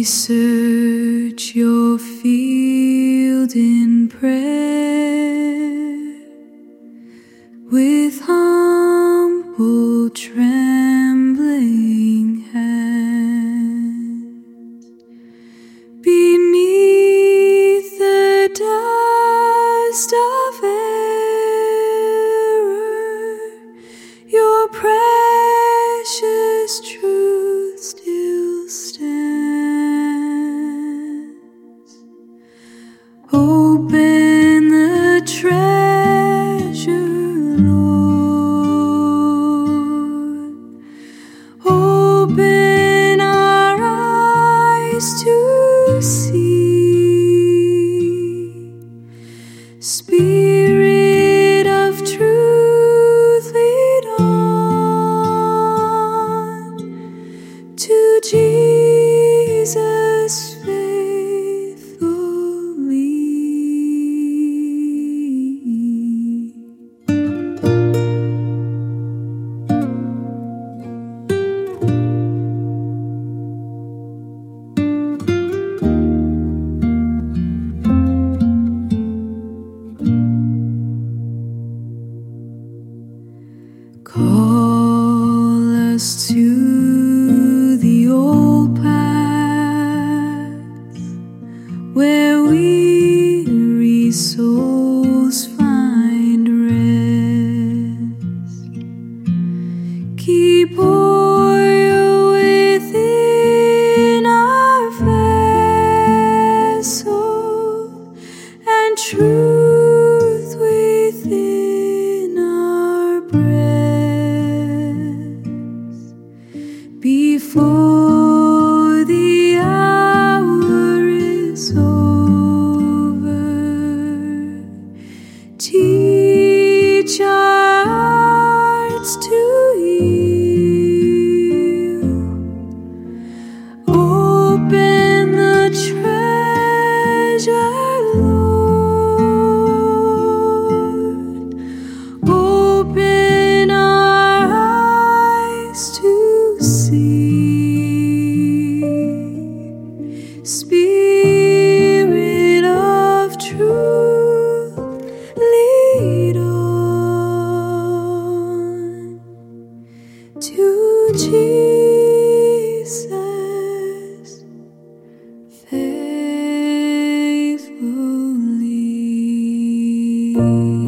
We search your field in prayer with humble, trembling hands. Beneath the dust of error, your precious truth still stands. Open the treasure, Lord. Open our eyes to see. Spirit of truth, lead on to Jesus faithfully. Call us to the old path where weary souls find rest. Keep oil within our vessel and truth within our breast. Before the hour is over, teach our hearts to yield. Open the treasure, Lord. Open our eyes to see. Spirit of truth, lead on to Jesus faithfully.